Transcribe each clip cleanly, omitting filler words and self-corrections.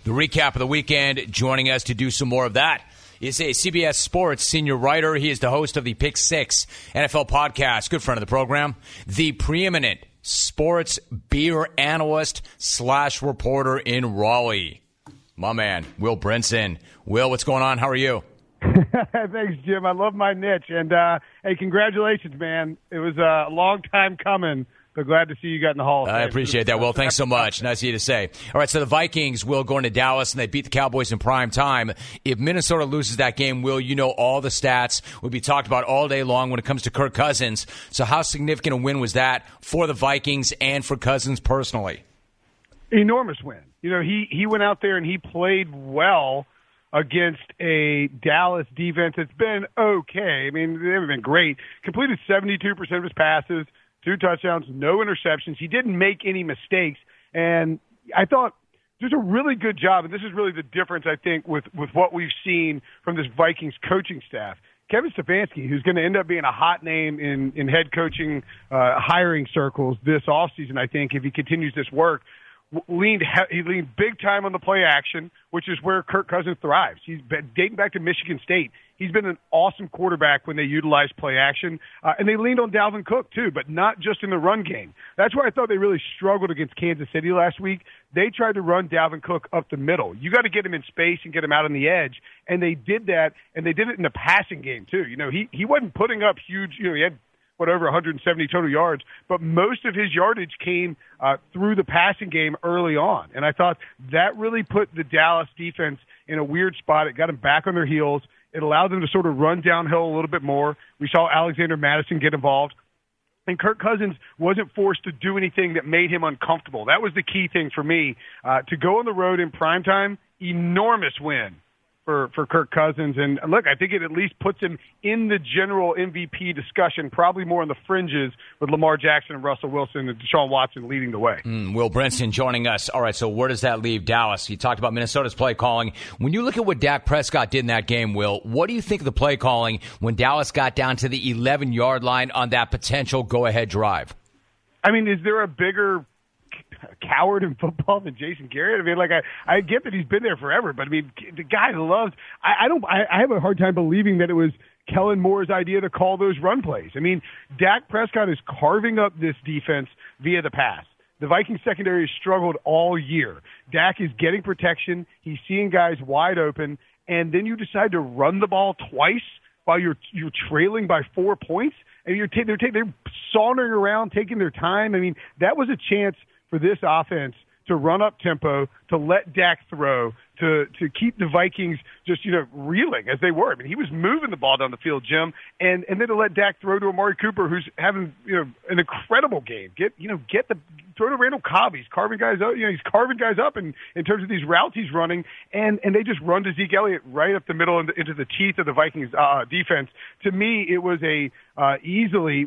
The recap of the weekend. Joining us to do some more of that is a CBS Sports senior writer. He is the host of the Pick Six NFL podcast. Good friend of the program. The preeminent sports beer analyst / reporter in Raleigh. My man, Will Brinson. Will, what's going on? How are you? Thanks, Jim. I love my niche. And, hey, congratulations, man. It was a long time coming. So glad to see you got in the Hall of Fame. I appreciate that, Will. Thanks so much. Nice of you to say. All right, so the Vikings will go into Dallas, and they beat the Cowboys in prime time. If Minnesota loses that game, Will, you know all the stats will be talked about all day long when it comes to Kirk Cousins. So how significant a win was that for the Vikings and for Cousins personally? Enormous win. You know, he went out there and he played well against a Dallas defense that's been okay. I mean, they haven't been great. Completed 72% of his passes. 2 touchdowns, no interceptions. He didn't make any mistakes. And I thought there's a really good job, and this is really the difference, I think, with what we've seen from this Vikings coaching staff. Kevin Stefanski, who's going to end up being a hot name in head coaching hiring circles this offseason, I think, if he continues this work, he leaned big time on the play action, which is where Kirk Cousins thrives. He's been dating back to Michigan State. He's been an awesome quarterback when they utilize play action. And they leaned on Dalvin Cook, too, but not just in the run game. That's where I thought they really struggled against Kansas City last week. They tried to run Dalvin Cook up the middle. You got to get him in space and get him out on the edge. And they did that, and they did it in the passing game, too. You know, he wasn't putting up huge, you know, he had over 170 total yards, but most of his yardage came through the passing game early on. And I thought that really put the Dallas defense in a weird spot. It got them back on their heels. It allowed them to sort of run downhill a little bit more. We saw Alexander Mattison get involved. And Kirk Cousins wasn't forced to do anything that made him uncomfortable. That was the key thing for me. To go on the road in primetime, enormous win for Kirk Cousins. And look, I think it at least puts him in the general MVP discussion, probably more on the fringes with Lamar Jackson and Russell Wilson and Deshaun Watson leading the way. Will Brinson joining us. All right, so where does that leave Dallas? You talked about Minnesota's play calling. When you look at what Dak Prescott did in that game, Will, what do you think of the play calling when Dallas got down to the 11-yard line on that potential go-ahead drive? I mean, is there a bigger coward in football than Jason Garrett? I mean, like, I get that he's been there forever, but I mean, the guy loves. I have a hard time believing that it was Kellen Moore's idea to call those run plays. I mean, Dak Prescott is carving up this defense via the pass. The Vikings secondary has struggled all year. Dak is getting protection. He's seeing guys wide open, and then you decide to run the ball twice while you're trailing by 4 points, and they're sauntering around, taking their time. I mean, that was a chance for this offense to run up tempo, to let Dak throw, to keep the Vikings just, you know, reeling as they were. I mean, he was moving the ball down the field, Jim, and then to let Dak throw to Amari Cooper, who's having, you know, an incredible game. Throw to Randall Cobb. He's carving guys up. You know, he's carving guys up in terms of these routes he's running, and they just run to Zeke Elliott right up the middle into the teeth of the Vikings defense. To me, it was easily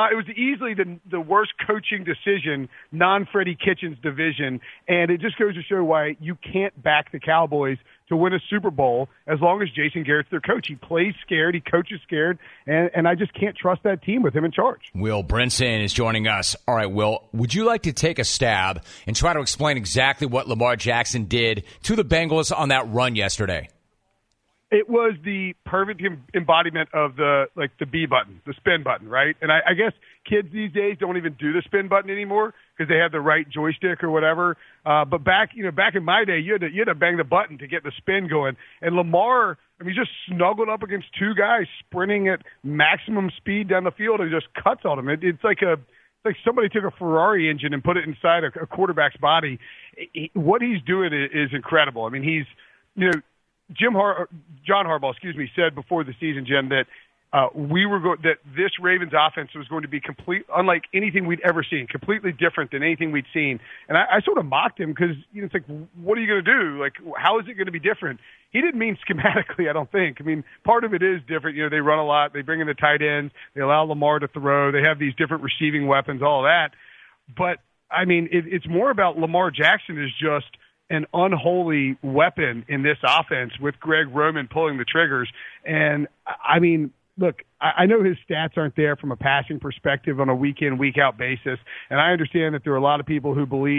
the worst coaching decision, non-Freddie Kitchens division, and it just goes to show why you can't back the Cowboys to win a Super Bowl as long as Jason Garrett's their coach. He plays scared, he coaches scared, and I just can't trust that team with him in charge. Will Brinson is joining us. All right, Will, would you like to take a stab and try to explain exactly what Lamar Jackson did to the Bengals on that run yesterday? It was the perfect embodiment of the B button, the spin button, right? And I guess kids these days don't even do the spin button anymore because they have the right joystick or whatever. But back in my day, you had to bang the button to get the spin going. And Lamar, I mean, he just snuggled up against 2 guys sprinting at maximum speed down the field and just cuts on him. It's like somebody took a Ferrari engine and put it inside a quarterback's body. What he's doing is incredible. I mean, he's, you know, John Harbaugh, said before the season, Jim, that that this Ravens offense was going to be unlike anything we'd ever seen, completely different than anything we'd seen. And I sort of mocked him because, you know, it's like, what are you going to do? Like, how is it going to be different? He didn't mean schematically, I don't think. I mean, part of it is different. You know, they run a lot. They bring in the tight ends. They allow Lamar to throw. They have these different receiving weapons, all that. But, I mean, it's more about Lamar Jackson is just an unholy weapon in this offense with Greg Roman pulling the triggers. And, I mean, look, I know his stats aren't there from a passing perspective on a week-in, week-out basis, and I understand that there are a lot of people who believe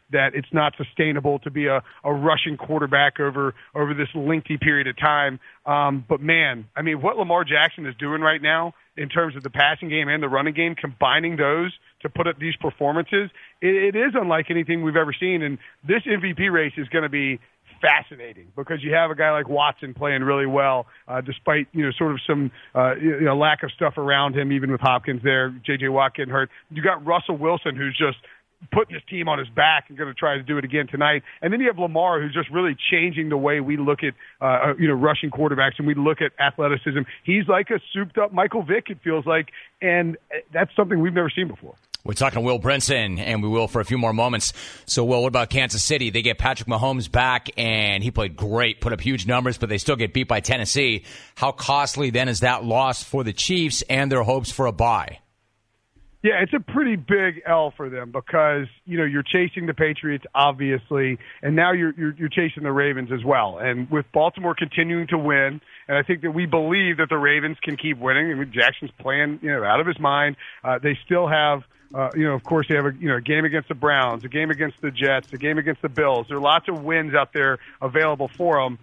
that it's not sustainable to be a rushing quarterback over this lengthy period of time. But man, I mean, what Lamar Jackson is doing right now in terms of the passing game and the running game, combining those to put up these performances, it is unlike anything we've ever seen. And this MVP race is going to be fascinating because you have a guy like Watson playing really well, despite, sort of some, lack of stuff around him, even with Hopkins there, J.J. Watt getting hurt. You got Russell Wilson, who's just putting his team on his back and going to try to do it again tonight. And then you have Lamar, who's just really changing the way we look at, rushing quarterbacks and we look at athleticism. He's like a souped-up Michael Vick, it feels like, and that's something we've never seen before. We're talking to Will Brinson, and we will for a few more moments. So, Will, what about Kansas City? They get Patrick Mahomes back, and he played great, put up huge numbers, but they still get beat by Tennessee. How costly, then, is that loss for the Chiefs and their hopes for a bye? Yeah, it's a pretty big L for them because, you're chasing the Patriots, obviously, and now you're chasing the Ravens as well. And with Baltimore continuing to win, and I think that we believe that the Ravens can keep winning. I mean, Jackson's playing, out of his mind. They still have, of course, they have a game against the Browns, a game against the Jets, a game against the Bills. There are lots of wins out there available for them.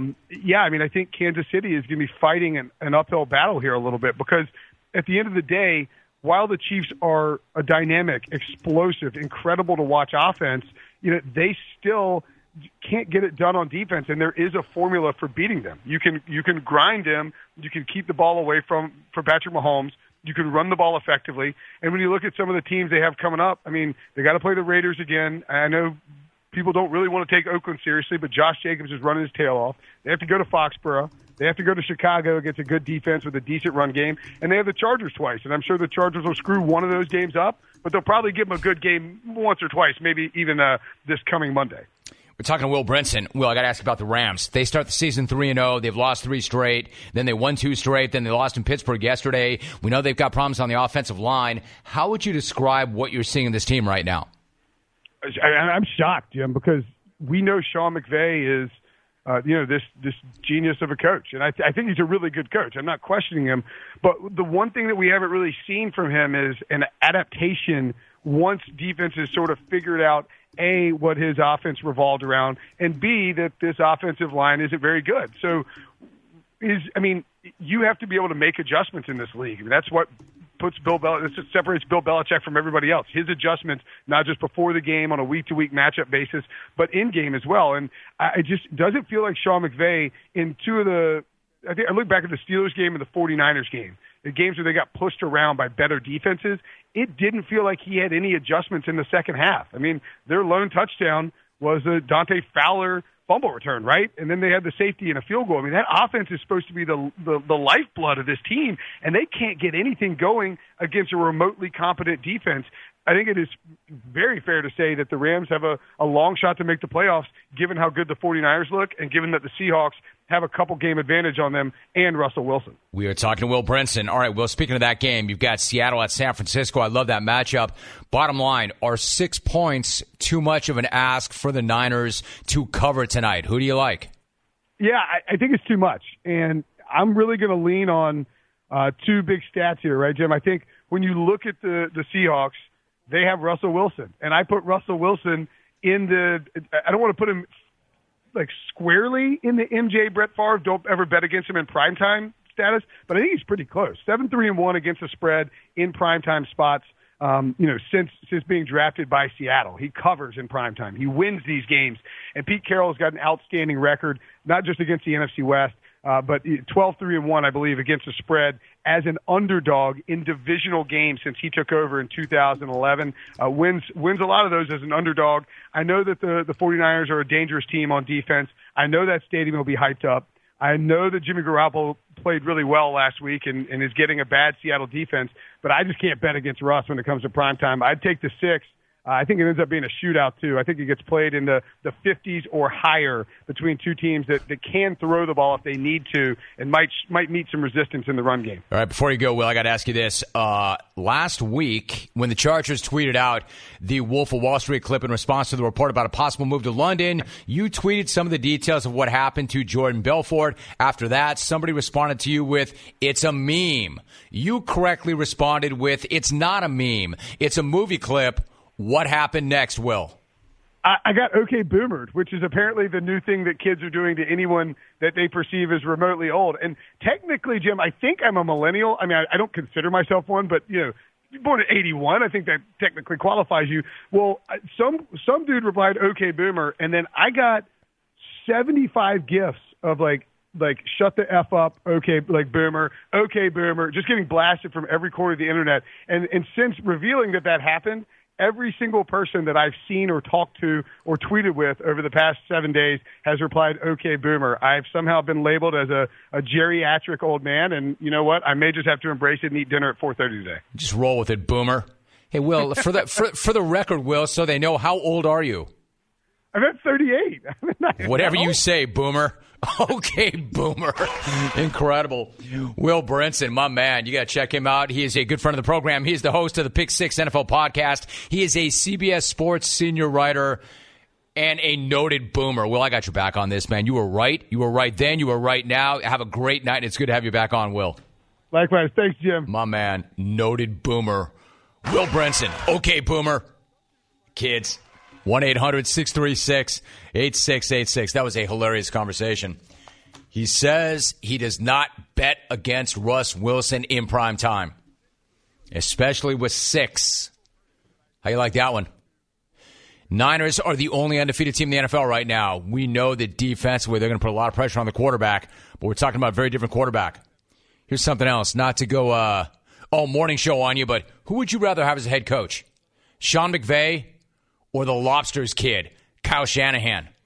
I think Kansas City is going to be fighting an uphill battle here a little bit because at the end of the day, while the Chiefs are a dynamic, explosive, incredible to watch offense, they still can't get it done on defense, and there is a formula for beating them. You can grind them, you can keep the ball away from Patrick Mahomes, you can run the ball effectively, and when you look at some of the teams they have coming up, I mean, they got to play the Raiders again. I know people don't really want to take Oakland seriously, but Josh Jacobs is running his tail off. They have to go to Foxborough. They have to go to Chicago against a good defense with a decent run game. And they have the Chargers twice. And I'm sure the Chargers will screw one of those games up, but they'll probably give them a good game once or twice, maybe even this coming Monday. We're talking to Will Brinson. Will, I got to ask about the Rams. They start the season 3-0. They've lost 3 straight. Then they won 2 straight. Then they lost in Pittsburgh yesterday. We know they've got problems on the offensive line. How would you describe what you're seeing in this team right now? I'm shocked, Jim, because we know Sean McVay is this genius of a coach. And I think he's a really good coach. I'm not questioning him. But the one thing that we haven't really seen from him is an adaptation once defenses sort of figured out, A, what his offense revolved around, and B, that this offensive line isn't very good. So, you have to be able to make adjustments in this league. I mean, that's what puts this separates Bill Belichick from everybody else. His adjustments, not just before the game on a week-to-week matchup basis, but in game as well. And it just doesn't feel like Sean McVay in two of the. I look back at the Steelers game and the 49ers game, the games where they got pushed around by better defenses. It didn't feel like he had any adjustments in the second half. I mean, their lone touchdown was a Dante Fowler fumble return, right? And then they had the safety and a field goal. I mean, that offense is supposed to be the lifeblood of this team, and they can't get anything going against a remotely competent defense. I think it is very fair to say that the Rams have a long shot to make the playoffs, given how good the 49ers look and given that the Seahawks have a couple game advantage on them and Russell Wilson. We are talking to Will Brinson. All right, Will, speaking of that game, you've got Seattle at San Francisco. I love that matchup. Bottom line, are 6 points too much of an ask for the Niners to cover tonight? Who do you like? Yeah, I think it's too much. And I'm really going to lean on 2 big stats here, right, Jim? I think when you look at the Seahawks, they have Russell Wilson. And I put Russell Wilson in I don't want to put him squarely in the MJ Brett Favre, don't ever bet against him in primetime status, but I think he's pretty close. 7-3-1 against the spread in primetime spots, since being drafted by Seattle. He covers in primetime. He wins these games. And Pete Carroll's got an outstanding record, not just against the NFC West, but 12-3-1, I believe, against the spread as an underdog in divisional games since he took over in 2011. Wins a lot of those as an underdog. I know that the 49ers are a dangerous team on defense. I know that stadium will be hyped up. I know that Jimmy Garoppolo played really well last week and is getting a bad Seattle defense, but I just can't bet against Russ when it comes to primetime. I'd take the 6. I think it ends up being a shootout, too. I think it gets played in the 50s or higher between two teams that can throw the ball if they need to and might meet some resistance in the run game. All right, before you go, Will, I got to ask you this. Last week, when the Chargers tweeted out the Wolf of Wall Street clip in response to the report about a possible move to London, you tweeted some of the details of what happened to Jordan Belfort. After that, somebody responded to you with, "It's a meme." You correctly responded with, "It's not a meme. It's a movie clip." What happened next, Will? I got okay boomered, which is apparently the new thing that kids are doing to anyone that they perceive as remotely old. And technically, Jim, I think I'm a millennial. I mean, I don't consider myself one, but, you're born in 81. I think that technically qualifies you. Well, some dude replied, okay, boomer, and then I got 75 gifts of like shut the F up, okay, like boomer, okay, boomer, just getting blasted from every corner of the internet. And since revealing that happened, every single person that I've seen or talked to or tweeted with over the past 7 days has replied, okay, boomer. I've somehow been labeled as a geriatric old man, and you know what? I may just have to embrace it and eat dinner at 4:30 today. Just roll with it, boomer. Hey, Will, for the record, Will, so they know, how old are you? I'm at 38. Whatever you say, boomer. Okay, boomer. Incredible. Will Brinson, my man. You got to check him out. He is a good friend of the program. He is the host of the Pick 6 NFL podcast. He is a CBS Sports senior writer and a noted boomer. Will, I got your back on this, man. You were right. You were right then. You were right now. Have a great night, and it's good to have you back on, Will. Likewise. Thanks, Jim. My man, noted boomer. Will Brinson. Okay, boomer. Kids. 1-800-636-8686. That was a hilarious conversation. He says he does not bet against Russ Wilson in prime time, especially with 6. How you like that one? Niners are the only undefeated team in the NFL right now. We know that defensively they're going to put a lot of pressure on the quarterback, but we're talking about a very different quarterback. Here's something else, not to go morning show on you, but who would you rather have as a head coach? Sean McVay or the Lobsters kid, Kyle Shanahan?